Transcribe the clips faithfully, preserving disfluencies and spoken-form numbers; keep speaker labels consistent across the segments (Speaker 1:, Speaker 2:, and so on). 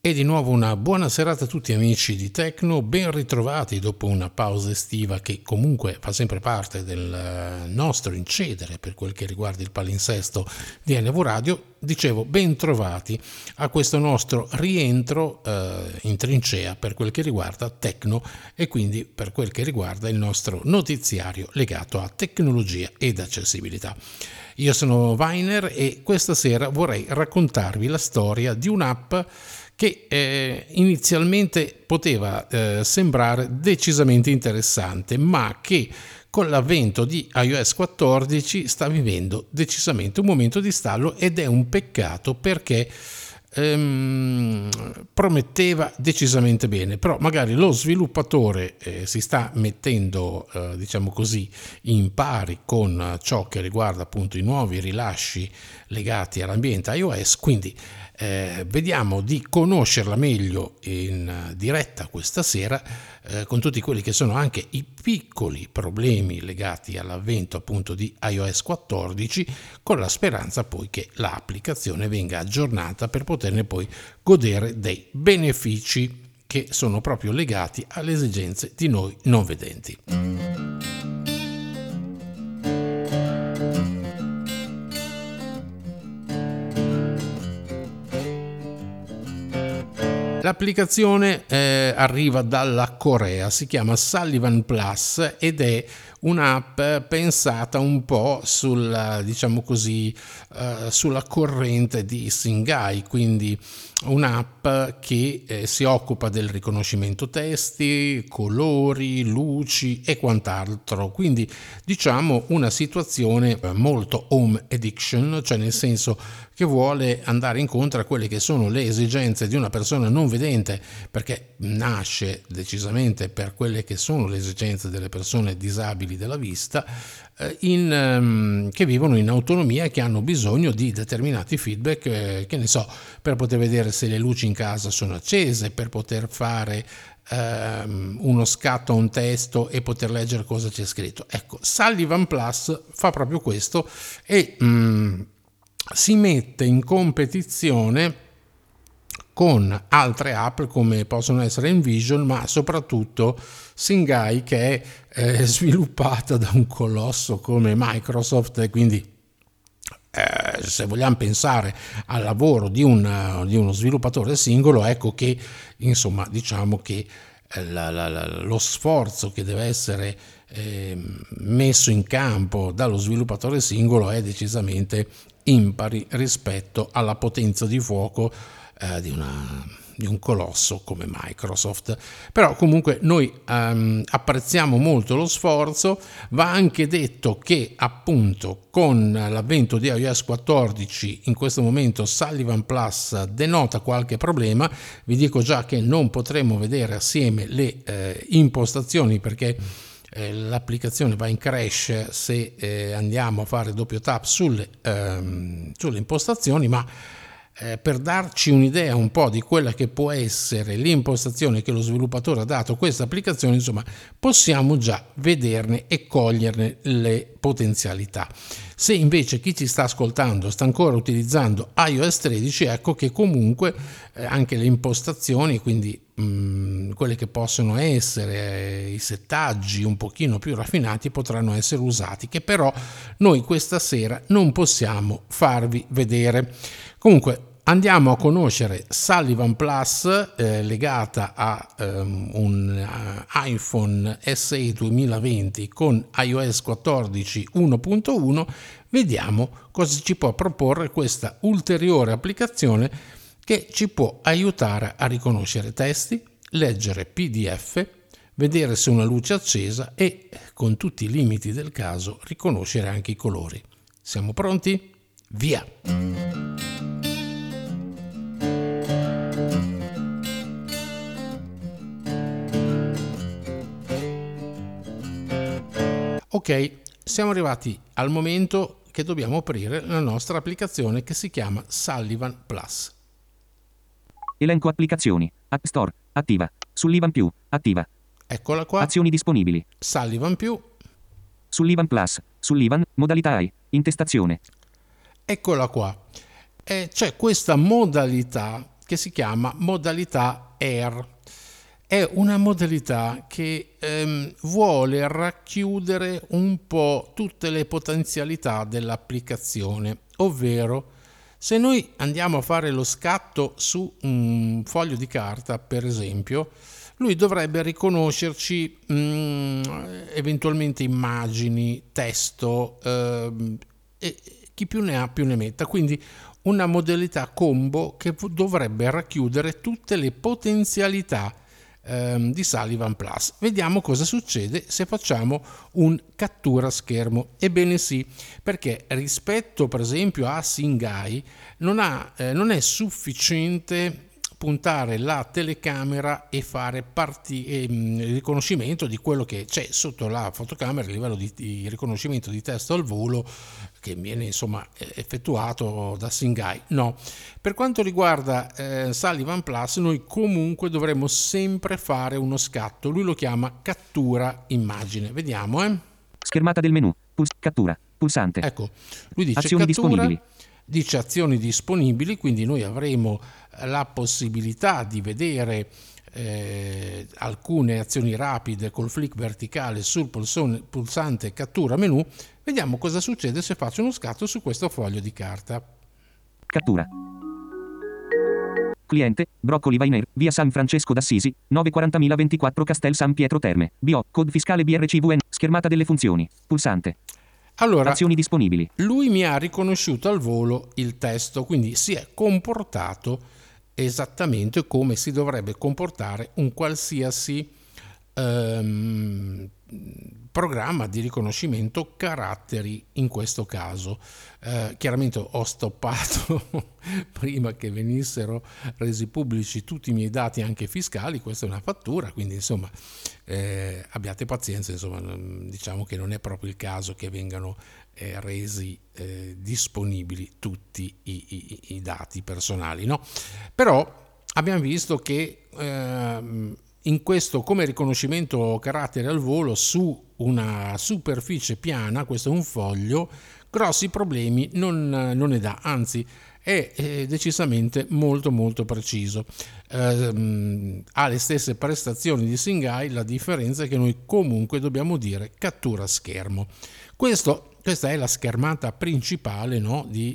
Speaker 1: E di nuovo una buona serata a tutti amici di Tecno, ben ritrovati dopo una pausa estiva che comunque fa sempre parte del nostro incedere per quel che riguarda il palinsesto di N V Radio. Dicevo, ben trovati a questo nostro rientro eh, in trincea per quel che riguarda Tecno e quindi per quel che riguarda il nostro notiziario legato a tecnologia ed accessibilità. Io sono Weiner e questa sera vorrei raccontarvi la storia di un'app che eh, inizialmente poteva eh, sembrare decisamente interessante, ma che con l'avvento di iOS quattordici sta vivendo decisamente un momento di stallo ed è un peccato perché ehm, prometteva decisamente bene, però magari lo sviluppatore eh, si sta mettendo eh, diciamo così in pari con ciò che riguarda appunto i nuovi rilasci legati all'ambiente iOS, quindi Eh, vediamo di conoscerla meglio in diretta questa sera eh, con tutti quelli che sono anche i piccoli problemi legati all'avvento appunto di iOS quattordici, con la speranza poi che l'applicazione venga aggiornata per poterne poi godere dei benefici che sono proprio legati alle esigenze di noi non vedenti. L'applicazione eh, arriva dalla Corea, si chiama Sullivan Plus ed è un'app pensata un po' sulla, diciamo così, uh, sulla corrente di Singai, quindi un'app che eh, si occupa del riconoscimento testi, colori, luci e quant'altro, quindi diciamo una situazione molto home addiction, cioè nel senso che vuole andare incontro a quelle che sono le esigenze di una persona non vedente, perché nasce decisamente per quelle che sono le esigenze delle persone disabili della vista, eh, in, um, che vivono in autonomia e che hanno bisogno di determinati feedback, eh, che ne so, per poter vedere se le luci in casa sono accese, per poter fare um, uno scatto a un testo e poter leggere cosa c'è scritto. Ecco, Sullivan Plus fa proprio questo e um, si mette in competizione con altre app come possono essere Envision, ma soprattutto Singai, che è eh, sviluppata da un colosso come Microsoft, e quindi eh, se vogliamo pensare al lavoro di, un, di uno sviluppatore singolo, ecco che insomma diciamo che la, la, la, lo sforzo che deve essere eh, messo in campo dallo sviluppatore singolo è decisamente impari rispetto alla potenza di fuoco eh, di, una, di un colosso come Microsoft. Però comunque noi um, apprezziamo molto lo sforzo. Va anche detto che appunto con l'avvento di iOS quattordici in questo momento Sullivan Plus denota qualche problema. Vi dico già che non potremo vedere assieme le eh, impostazioni perché Eh, l'applicazione va in crash se eh, andiamo a fare doppio tap sulle, ehm, sulle impostazioni, ma eh, per darci un'idea un po' di quella che può essere l'impostazione che lo sviluppatore ha dato a questa applicazione, insomma, possiamo già vederne e coglierne le potenzialità. Se invece chi ci sta ascoltando sta ancora utilizzando iOS tredici, ecco che comunque eh, anche le impostazioni, quindi mh, quelle che possono essere eh, i settaggi un pochino più raffinati, potranno essere usati, che però noi questa sera non possiamo farvi vedere. Comunque andiamo a conoscere Sullivan Plus eh, legata a um, un uh, iPhone S E duemilaventi con iOS quattordici uno punto uno. Vediamo cosa ci può proporre questa ulteriore applicazione che ci può aiutare a riconoscere testi, leggere P D F, vedere se una luce è accesa e, con tutti i limiti del caso, riconoscere anche i colori. Siamo pronti? Via! Ok, siamo arrivati al momento che dobbiamo aprire la nostra applicazione che si chiama Sullivan Plus.
Speaker 2: Elenco applicazioni. App Store. Attiva. Sullivan più. Attiva.
Speaker 1: Eccola qua.
Speaker 2: Azioni disponibili.
Speaker 1: Sullivan più.
Speaker 2: Sullivan Plus. Sullivan. Modalità I. Intestazione.
Speaker 1: Eccola qua. E c'è questa modalità che si chiama modalità Air. È una modalità che ehm, vuole racchiudere un po' tutte le potenzialità dell'applicazione, ovvero se noi andiamo a fare lo scatto su un foglio di carta, per esempio, lui dovrebbe riconoscerci mh, eventualmente immagini, testo, ehm, e chi più ne ha più ne metta, quindi una modalità combo che dovrebbe racchiudere tutte le potenzialità ehm, di Sullivan Plus. Vediamo cosa succede se facciamo un cattura schermo. Ebbene sì, perché rispetto per esempio a Singai non, ha, eh, non è sufficiente puntare la telecamera e fare parti, eh, riconoscimento di quello che c'è sotto la fotocamera a livello di, di riconoscimento di testo al volo che viene insomma effettuato da Singai. No, per quanto riguarda eh, Sullivan Plus noi comunque dovremo sempre fare uno scatto, lui lo chiama cattura immagine. Vediamo, eh.
Speaker 2: Schermata del menu, Puls- cattura, pulsante.
Speaker 1: Ecco, lui dice
Speaker 2: azioni
Speaker 1: cattura,
Speaker 2: disponibili.
Speaker 1: dice azioni disponibili, quindi noi avremo la possibilità di vedere eh, alcune azioni rapide col flick verticale sul pulsone, pulsante cattura menu. Vediamo cosa succede se faccio uno scatto su questo foglio di carta.
Speaker 2: Cattura. Cliente, Broccoli Vainer, via San Francesco d'Assisi, nove quarantamila ventiquattro Castel San Pietro Terme, B O, code fiscale B R C V N, schermata delle funzioni, pulsante.
Speaker 1: Allora,
Speaker 2: azioni disponibili.
Speaker 1: Lui mi ha riconosciuto al volo il testo, quindi si è comportato esattamente come si dovrebbe comportare un qualsiasi ehm, programma di riconoscimento caratteri in questo caso. Eh, chiaramente ho stoppato prima che venissero resi pubblici tutti i miei dati anche fiscali, questa è una fattura, quindi insomma eh, abbiate pazienza, insomma diciamo che non è proprio il caso che vengano eh, resi eh, disponibili tutti i, i, i dati personali, no? Però abbiamo visto che eh, in questo come riconoscimento carattere al volo su una superficie piana, questo è un foglio, grossi problemi non, non ne dà, anzi è, è decisamente molto molto preciso, eh, ha le stesse prestazioni di Singai, la differenza è che noi comunque dobbiamo dire cattura schermo. Questo, questa è la schermata principale, no, di,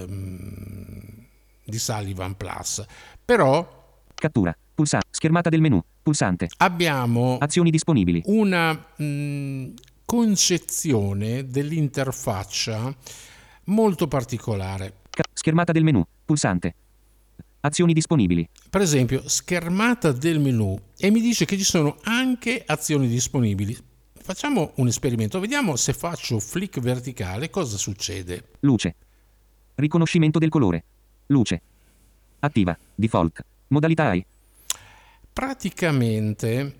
Speaker 1: ehm, di Sullivan Plus, però
Speaker 2: cattura, pulsante, schermata del menu, pulsante.
Speaker 1: Abbiamo
Speaker 2: azioni disponibili.
Speaker 1: Una mh, concezione dell'interfaccia molto particolare.
Speaker 2: Ca- schermata del menu, pulsante. Azioni disponibili.
Speaker 1: Per esempio, schermata del menu e mi dice che ci sono anche azioni disponibili. Facciamo un esperimento, vediamo se faccio flick verticale cosa succede.
Speaker 2: Luce. Riconoscimento del colore. Luce. Attiva. Default. Modalità A I.
Speaker 1: Praticamente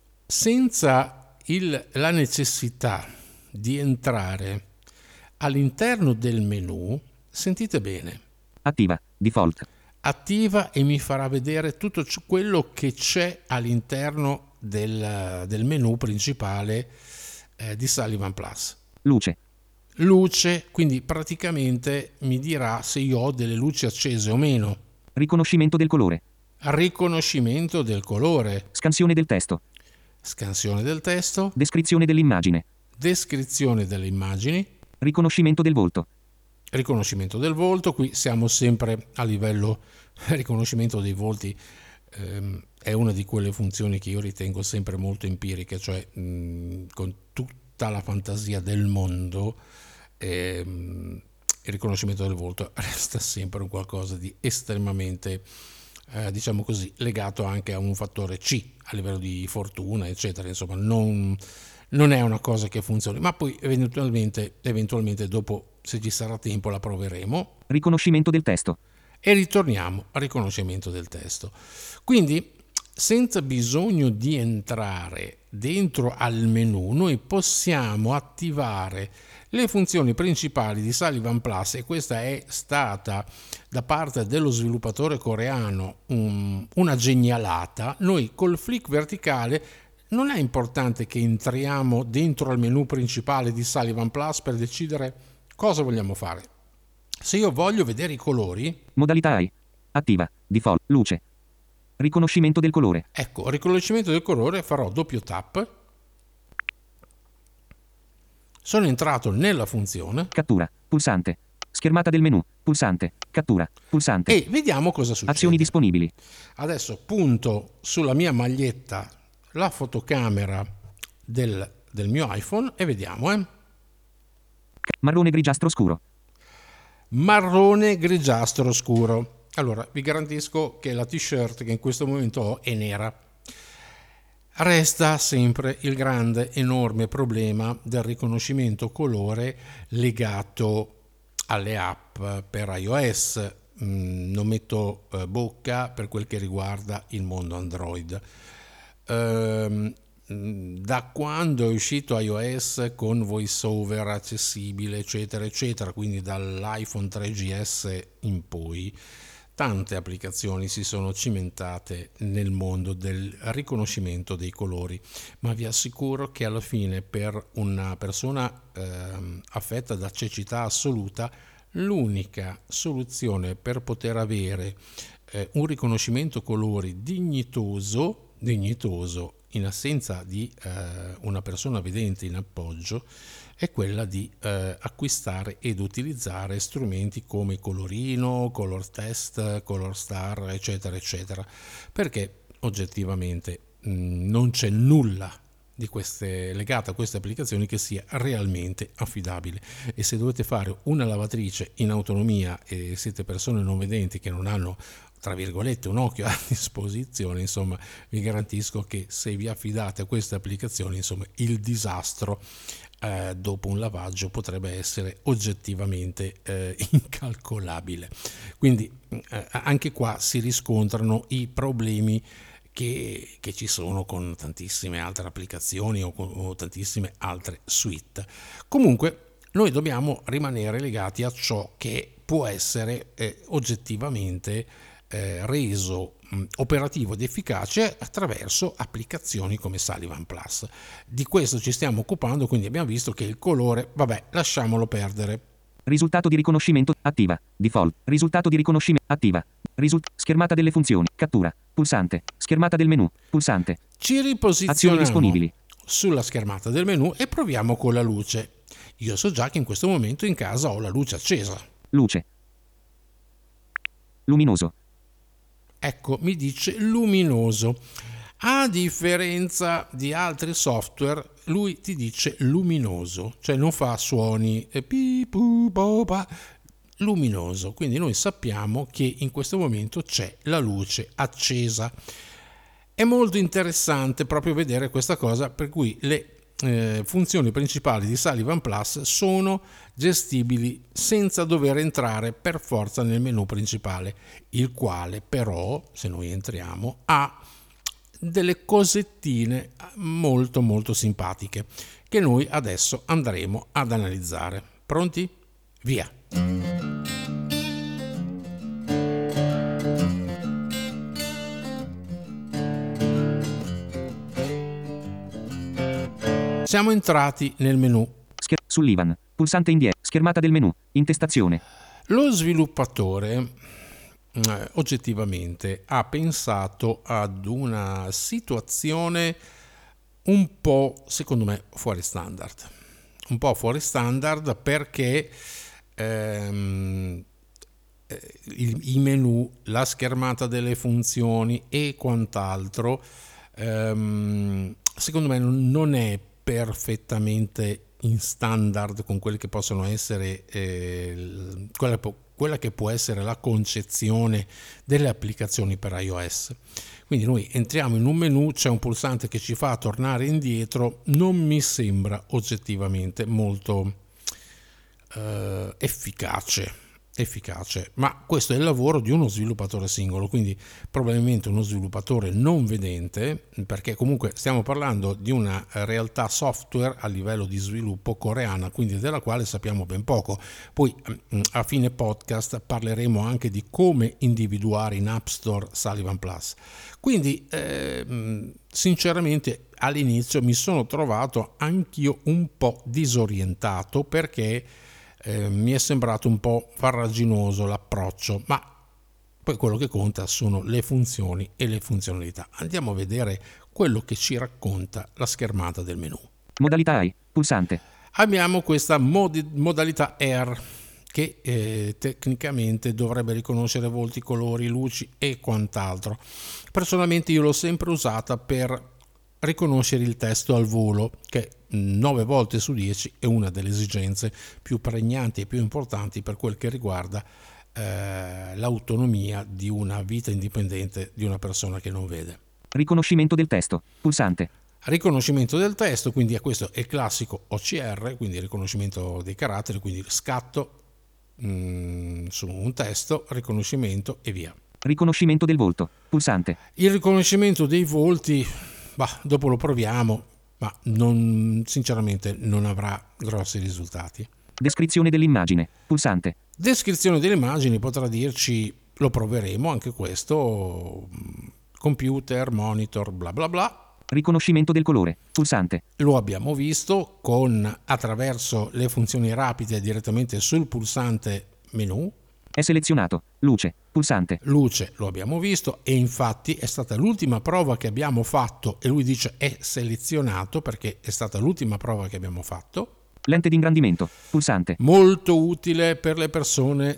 Speaker 1: senza il, la necessità di entrare all'interno del menu, sentite bene.
Speaker 2: Attiva. Default.
Speaker 1: Attiva e mi farà vedere tutto quello che c'è all'interno del, del menu principale eh, di Sullivan Plus.
Speaker 2: Luce.
Speaker 1: Luce, quindi praticamente mi dirà se io ho delle luci accese o meno.
Speaker 2: Riconoscimento del colore.
Speaker 1: Riconoscimento del colore.
Speaker 2: Scansione del testo.
Speaker 1: Scansione del testo.
Speaker 2: Descrizione dell'immagine.
Speaker 1: Descrizione delle immagini.
Speaker 2: Riconoscimento del volto.
Speaker 1: Riconoscimento del volto, qui siamo sempre a livello riconoscimento dei volti, ehm, è una di quelle funzioni che io ritengo sempre molto empiriche, cioè mh, con tutta la fantasia del mondo ehm, il riconoscimento del volto resta sempre un qualcosa di estremamente eh, diciamo così legato anche a un fattore C a livello di fortuna eccetera, insomma non, non è una cosa che funzioni, ma poi eventualmente, eventualmente dopo se ci sarà tempo la proveremo.
Speaker 2: Riconoscimento del testo.
Speaker 1: E ritorniamo al riconoscimento del testo. Quindi senza bisogno di entrare dentro al menu noi possiamo attivare le funzioni principali di Sullivan Plus, e questa è stata da parte dello sviluppatore coreano um, una genialata. Noi col flick verticale non è importante che entriamo dentro al menu principale di Sullivan Plus per decidere cosa vogliamo fare. Se io voglio vedere i colori,
Speaker 2: modalità A I. attiva, default, luce. Riconoscimento del colore.
Speaker 1: Ecco, riconoscimento del colore, farò doppio tap. Sono entrato nella funzione.
Speaker 2: Cattura, pulsante. Schermata del menu, pulsante, cattura, pulsante.
Speaker 1: E vediamo cosa succede.
Speaker 2: Azioni disponibili.
Speaker 1: Adesso punto sulla mia maglietta la fotocamera del, del mio iPhone e vediamo, eh.
Speaker 2: Marrone grigiastro scuro.
Speaker 1: Marrone grigiastro scuro. Allora, vi garantisco che la t-shirt che in questo momento ho è nera. Resta sempre il grande, enorme problema del riconoscimento colore legato alle app per iOS. Mm, non metto eh, bocca per quel che riguarda il mondo Android. Ehm, da quando è uscito iOS con VoiceOver accessibile, eccetera, eccetera, quindi dall'iPhone tre G S in poi, tante applicazioni si sono cimentate nel mondo del riconoscimento dei colori, ma vi assicuro che alla fine per una persona eh, affetta da cecità assoluta l'unica soluzione per poter avere eh, un riconoscimento colori dignitoso, dignitoso in assenza di eh, una persona vedente in appoggio, è quella di eh, acquistare ed utilizzare strumenti come Colorino, Color Test, Color Star, eccetera, eccetera, perché oggettivamente mh, non c'è nulla di queste legate a queste applicazioni che sia realmente affidabile. E se dovete fare una lavatrice in autonomia e siete persone non vedenti che non hanno, tra virgolette, un occhio a disposizione, insomma, vi garantisco che se vi affidate a queste applicazioni, insomma, il disastro eh, dopo un lavaggio potrebbe essere oggettivamente eh, incalcolabile. Quindi eh, anche qua si riscontrano i problemi che, che ci sono con tantissime altre applicazioni o con o tantissime altre suite. Comunque noi dobbiamo rimanere legati a ciò che può essere eh, oggettivamente eh, reso mh, operativo ed efficace attraverso applicazioni come Sullivan Plus. Di questo ci stiamo occupando, quindi abbiamo visto che il colore, vabbè, lasciamolo perdere.
Speaker 2: Risultato di riconoscimento attiva, default, risultato di riconoscimento attiva, Risult- schermata delle funzioni, cattura, pulsante, schermata del menu, pulsante.
Speaker 1: Ci
Speaker 2: Azioni
Speaker 1: riposizioniamo
Speaker 2: disponibili.
Speaker 1: sulla schermata del menu e proviamo con la luce. Io so già che in questo momento in casa ho la luce accesa.
Speaker 2: Luce. Luminoso.
Speaker 1: Ecco, mi dice luminoso. A differenza di altri software, lui ti dice luminoso, cioè non fa suoni e pi, pu, bo, ba. Luminoso, quindi noi sappiamo che in questo momento c'è la luce accesa. È molto interessante proprio vedere questa cosa, per cui le eh, funzioni principali di Sullivan Plus sono gestibili senza dover entrare per forza nel menu principale, il quale però, se noi entriamo, ha delle cosettine molto molto simpatiche che noi adesso andremo ad analizzare. Pronti? Via! Siamo entrati nel menu.
Speaker 2: Scher- Sullivan, pulsante indietro, schermata del menu, intestazione.
Speaker 1: Lo sviluppatore eh, oggettivamente ha pensato ad una situazione un po', secondo me, fuori standard. Un po' fuori standard perché ehm, i, i menu, la schermata delle funzioni e quant'altro, ehm, secondo me non è perfettamente in standard con quelle che possono essere eh, quella, quella che può essere la concezione delle applicazioni per iOS. Quindi noi entriamo in un menu, c'è un pulsante che ci fa tornare indietro, non mi sembra oggettivamente molto eh, efficace. efficace, ma questo è il lavoro di uno sviluppatore singolo, quindi probabilmente uno sviluppatore non vedente, perché comunque stiamo parlando di una realtà software a livello di sviluppo coreana, quindi della quale sappiamo ben poco. Poi a fine podcast parleremo anche di come individuare in App Store Sullivan Plus. Quindi eh, sinceramente all'inizio mi sono trovato anch'io un po' disorientato perché Eh, mi è sembrato un po' farraginoso l'approccio, ma Poi quello che conta sono le funzioni e le funzionalità. Andiamo a vedere quello che ci racconta la schermata del menu.
Speaker 2: Modalità A I, pulsante.
Speaker 1: Abbiamo questa modi- modalità Air che eh, tecnicamente dovrebbe riconoscere volti, colori, luci e quant'altro. Personalmente io l'ho sempre usata per riconoscere il testo al volo, che nove volte su dieci è una delle esigenze più pregnanti e più importanti per quel che riguarda eh, l'autonomia di una vita indipendente di una persona che non vede.
Speaker 2: Riconoscimento del testo, pulsante.
Speaker 1: Riconoscimento del testo, quindi questo è il classico O C R, quindi riconoscimento dei caratteri, quindi scatto mh, su un testo, riconoscimento e via.
Speaker 2: Riconoscimento del volto, pulsante.
Speaker 1: Il riconoscimento dei volti, bah, dopo lo proviamo, ma non, sinceramente non avrà grossi risultati.
Speaker 2: Descrizione dell'immagine, pulsante.
Speaker 1: Descrizione delle immagini potrà dirci, lo proveremo anche questo, computer, monitor, bla bla bla.
Speaker 2: Riconoscimento del colore, pulsante.
Speaker 1: Lo abbiamo visto con attraverso le funzioni rapide direttamente sul pulsante menu.
Speaker 2: È selezionato, luce, pulsante.
Speaker 1: Luce lo abbiamo visto e infatti è stata l'ultima prova che abbiamo fatto e lui dice è selezionato perché è stata l'ultima prova che abbiamo fatto.
Speaker 2: Lente di ingrandimento, pulsante.
Speaker 1: Molto utile per le persone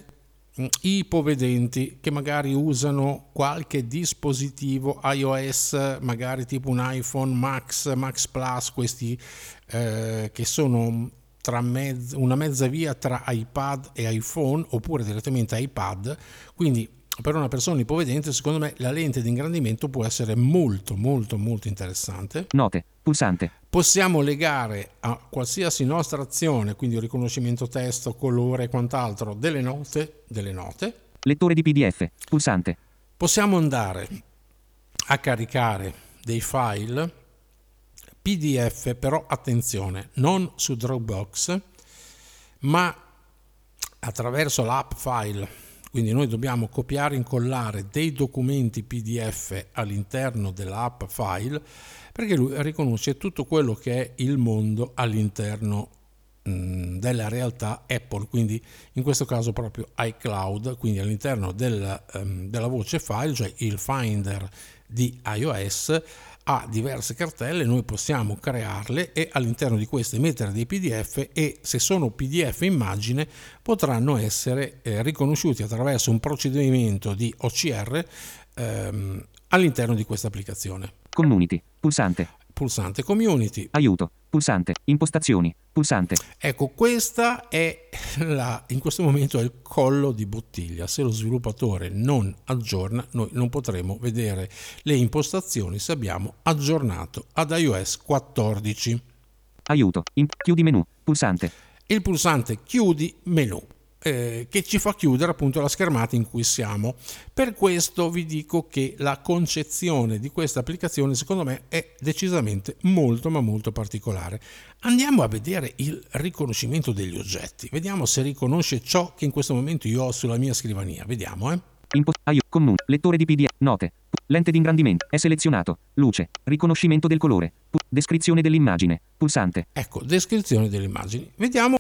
Speaker 1: ipovedenti che magari usano qualche dispositivo iOS, magari tipo un iPhone Max, Max Plus, questi eh, che sono tra mezz- una mezza via tra iPad e iPhone oppure direttamente iPad, quindi per una persona ipovedente secondo me la lente di ingrandimento può essere molto molto molto interessante.
Speaker 2: Note, pulsante.
Speaker 1: Possiamo legare a qualsiasi nostra azione, quindi riconoscimento testo, colore e quant'altro, delle note, delle note.
Speaker 2: Lettore di P D F, pulsante.
Speaker 1: Possiamo andare a caricare dei file P D F, però attenzione, non su Dropbox, ma attraverso l'app file. Quindi noi dobbiamo copiare e incollare dei documenti P D F all'interno dell'app file perché lui riconosce tutto quello che è il mondo all'interno mh, della realtà Apple, quindi in questo caso proprio iCloud, quindi all'interno del, um, della voce file, cioè il Finder di iOS, ha diverse cartelle, noi possiamo crearle e all'interno di queste mettere dei P D F e se sono P D F immagine potranno essere eh, riconosciuti attraverso un procedimento di O C R ehm, all'interno di questa applicazione.
Speaker 2: Community, pulsante.
Speaker 1: Pulsante Community.
Speaker 2: Aiuto, pulsante. Impostazioni, pulsante.
Speaker 1: Ecco, questa è la, in questo momento è il collo di bottiglia. Se lo sviluppatore non aggiorna, noi non potremo vedere le impostazioni se abbiamo aggiornato ad iOS quattordici.
Speaker 2: Aiuto, in, chiudi menu, pulsante.
Speaker 1: Il pulsante chiudi menu. Eh, che ci fa chiudere appunto la schermata in cui siamo. Per questo vi dico che la concezione di questa applicazione secondo me è decisamente molto ma molto particolare. Andiamo a vedere il riconoscimento degli oggetti, vediamo se riconosce ciò che in questo momento io ho sulla mia scrivania, vediamo eh.
Speaker 2: Impost- aiuto, comune, lettore di P D F, note, pu- lente di ingrandimento, è selezionato, luce, riconoscimento del colore, pu- descrizione dell'immagine, pulsante.
Speaker 1: Ecco, descrizione delle immagini, vediamo.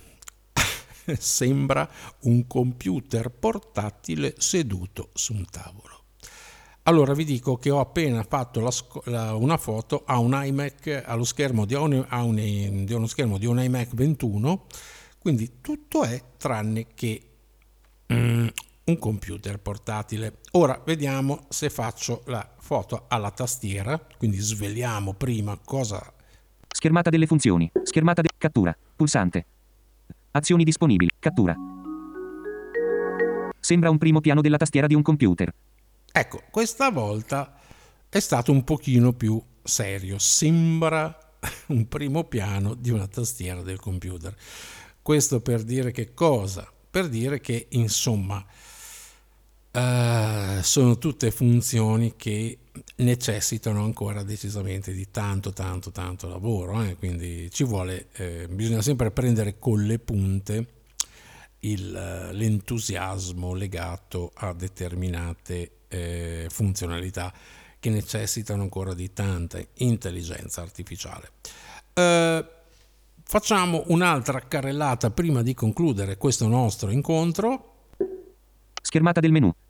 Speaker 1: Sembra un computer portatile seduto su un tavolo. Allora vi dico che ho appena fatto la, la, una foto a un iMac allo schermo di, un, a un, di uno schermo di un iMac ventuno, quindi tutto è tranne che mm, un computer portatile. Ora vediamo se faccio la foto alla tastiera, quindi sveliamo prima cosa.
Speaker 2: Schermata delle funzioni, schermata de- cattura, pulsante. Azioni disponibili. Cattura. Sembra un primo piano della tastiera di un computer.
Speaker 1: Ecco, questa volta è stato un pochino più serio. Sembra un primo piano di una tastiera del computer. Questo per dire che cosa? Per dire che, insomma, uh, sono tutte funzioni che necessitano ancora decisamente di tanto tanto tanto lavoro, eh? Quindi ci vuole, eh, bisogna sempre prendere con le punte il, l'entusiasmo legato a determinate eh, funzionalità che necessitano ancora di tanta intelligenza artificiale. Eh, facciamo un'altra carrellata prima di concludere questo nostro incontro.
Speaker 2: Schermata del menu.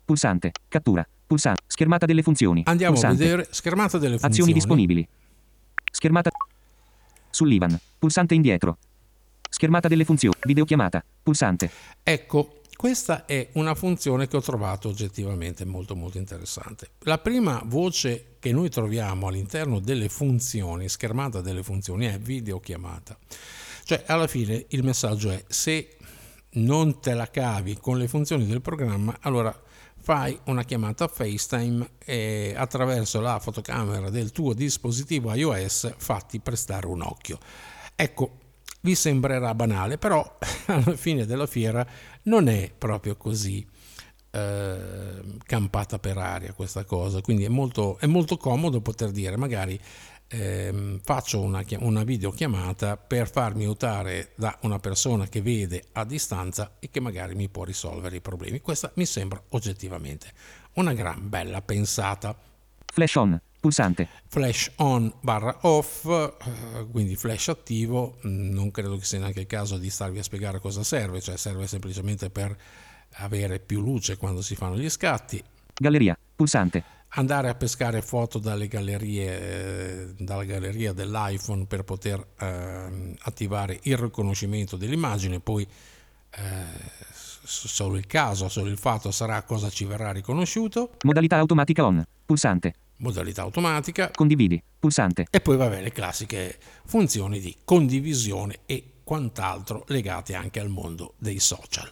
Speaker 2: Pulsante. Cattura. Pulsante. Schermata delle funzioni.
Speaker 1: Andiamo
Speaker 2: Pulsante.
Speaker 1: a vedere schermata delle funzioni.
Speaker 2: Azioni disponibili. Schermata. Sull'Ivan. Pulsante indietro. Schermata delle funzioni. Videochiamata. Pulsante.
Speaker 1: Ecco, questa è una funzione che ho trovato oggettivamente molto molto interessante. La prima voce che noi troviamo all'interno delle funzioni, schermata delle funzioni, è videochiamata. Cioè, alla fine il messaggio è: se non te la cavi con le funzioni del programma, allora fai una chiamata FaceTime e attraverso la fotocamera del tuo dispositivo iOS fatti prestare un occhio. Ecco, vi sembrerà banale, però alla fine della fiera non è proprio così eh, campata per aria questa cosa, quindi è molto, è molto comodo poter dire magari eh, faccio una, una videochiamata per farmi aiutare da una persona che vede a distanza e che magari mi può risolvere i problemi. Questa mi sembra oggettivamente una gran bella pensata.
Speaker 2: Flash on. Pulsante.
Speaker 1: Flash on barra off, quindi flash attivo. Non credo che sia neanche il caso di starvi a spiegare cosa serve, cioè serve semplicemente per avere più luce quando si fanno gli scatti.
Speaker 2: Galleria. Pulsante.
Speaker 1: Andare a pescare foto dalle gallerie, eh, dalla galleria dell'iPhone per poter eh, attivare il riconoscimento dell'immagine, poi eh, solo il caso, solo il fatto sarà cosa ci verrà riconosciuto.
Speaker 2: Modalità automatica on. Pulsante.
Speaker 1: Modalità automatica.
Speaker 2: Condividi. Pulsante.
Speaker 1: E poi vabbè, le classiche funzioni di condivisione e quant'altro legate anche al mondo dei social.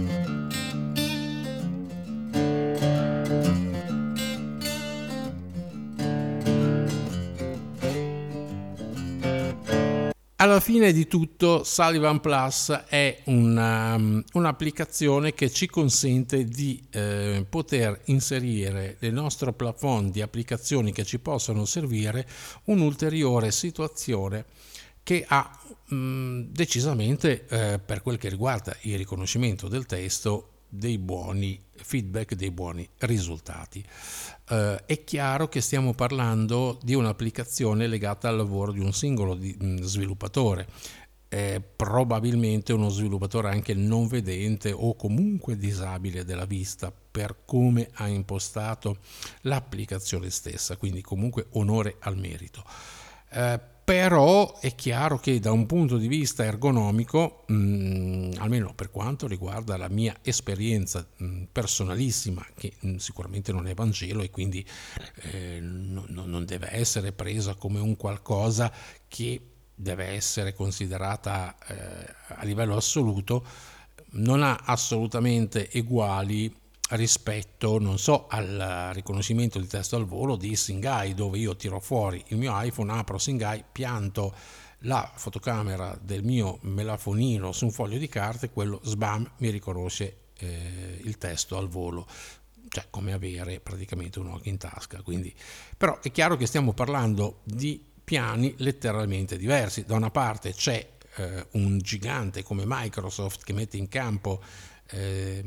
Speaker 1: Alla fine di tutto, Sullivan Plus è una, un'applicazione che ci consente di eh, poter inserire nel nostro plafond di applicazioni che ci possono servire un'ulteriore situazione che ha mh, decisamente, eh, per quel che riguarda il riconoscimento del testo, dei buoni feedback, dei buoni risultati. Uh, è chiaro che stiamo parlando di un'applicazione legata al lavoro di un singolo di, mh, sviluppatore, eh, probabilmente uno sviluppatore anche non vedente o comunque disabile della vista per come ha impostato l'applicazione stessa, quindi comunque onore al merito. Uh, Però è chiaro che da un punto di vista ergonomico, mh, almeno per quanto riguarda la mia esperienza mh, personalissima, che mh, sicuramente non è Vangelo e quindi eh, no, non deve essere presa come un qualcosa che deve essere considerata eh, a livello assoluto, non ha assolutamente eguali rispetto, non so, al riconoscimento di testo al volo di Singai, dove io tiro fuori il mio iPhone, apro Singai, pianto la fotocamera del mio melafonino su un foglio di carta e quello sbam mi riconosce eh, il testo al volo, cioè come avere praticamente un occhio in tasca. Quindi, però è chiaro che stiamo parlando di piani letteralmente diversi. Da una parte c'è eh, un gigante come Microsoft che mette in campo eh,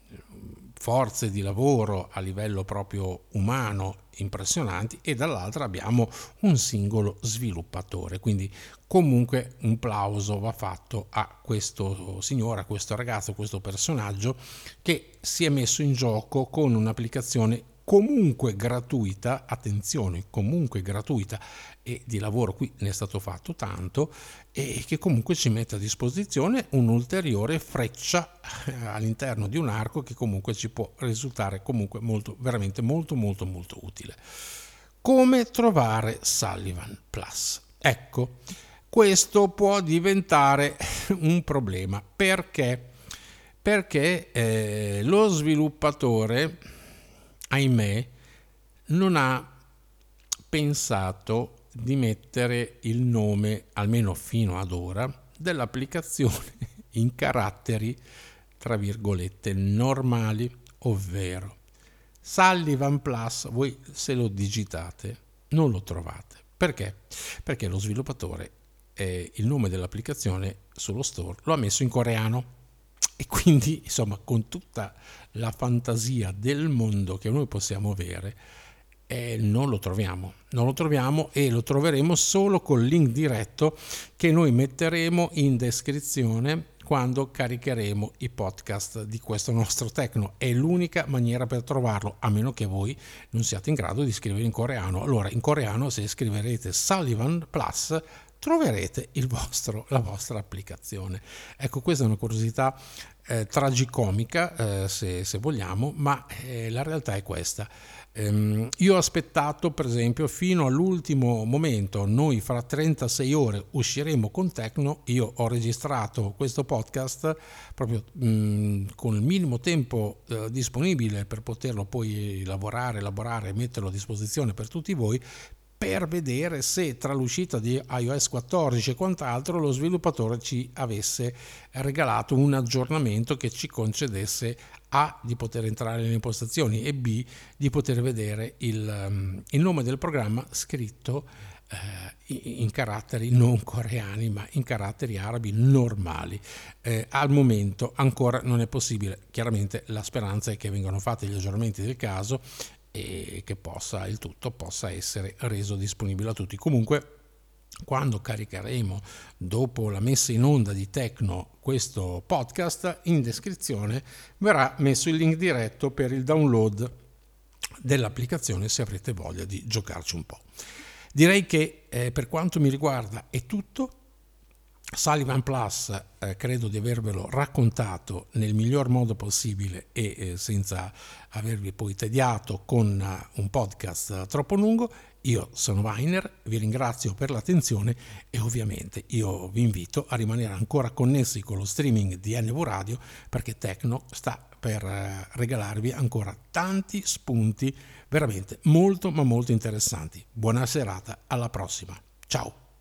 Speaker 1: forze di lavoro a livello proprio umano impressionanti, e dall'altra abbiamo un singolo sviluppatore. Quindi comunque un plauso va fatto a questo signore, a questo ragazzo, a questo personaggio che si è messo in gioco con un'applicazione comunque gratuita, attenzione, comunque gratuita, e di lavoro qui ne è stato fatto tanto, e che comunque ci mette a disposizione un'ulteriore freccia all'interno di un arco che comunque ci può risultare comunque molto, veramente molto molto molto utile. Come trovare Sullivan Plus? Ecco, questo può diventare un problema. Perché? Perché eh, lo sviluppatore, ahimè, non ha pensato di mettere il nome, almeno fino ad ora, dell'applicazione in caratteri tra virgolette normali, ovvero Sullivan Plus. Voi se lo digitate non lo trovate. Perché? Perché lo sviluppatore eh, il nome dell'applicazione sullo store lo ha messo in coreano, e quindi insomma con tutta la fantasia del mondo che noi possiamo avere eh, non lo troviamo non lo troviamo e lo troveremo solo col link diretto che noi metteremo in descrizione quando caricheremo i podcast di questo nostro Tecno. È l'unica maniera per trovarlo, a meno che voi non siate in grado di scrivere in coreano. Allora, in coreano, se scriverete Sullivan Plus, troverete il vostro, la vostra applicazione. Ecco, questa è una curiosità eh, tragicomica, eh, se, se vogliamo, ma eh, la realtà è questa. Um, io ho aspettato, per esempio, fino all'ultimo momento. Noi fra trentasei ore usciremo con Tecno. Io ho registrato questo podcast proprio um, con il minimo tempo uh, disponibile per poterlo poi lavorare, elaborare e metterlo a disposizione per tutti voi, per vedere se tra l'uscita di iOS quattordici e quant'altro lo sviluppatore ci avesse regalato un aggiornamento che ci concedesse A, di poter entrare nelle impostazioni, e B, di poter vedere il, il nome del programma scritto eh, in caratteri non coreani ma in caratteri arabi normali. Eh, al momento ancora non è possibile. Chiaramente la speranza è che vengano fatti gli aggiornamenti del caso e che possa il tutto possa essere reso disponibile a tutti. Comunque, quando caricheremo dopo la messa in onda di Tecno questo podcast, in descrizione verrà messo il link diretto per il download dell'applicazione, se avrete voglia di giocarci un po'. Direi che eh, per quanto mi riguarda è tutto. Sullivan Plus eh, credo di avervelo raccontato nel miglior modo possibile e eh, senza avervi poi tediato con uh, un podcast troppo lungo. Io sono Weiner, vi ringrazio per l'attenzione e ovviamente io vi invito a rimanere ancora connessi con lo streaming di N V Radio, perché Tecno sta per uh, regalarvi ancora tanti spunti veramente molto ma molto interessanti. Buona serata, alla prossima, ciao!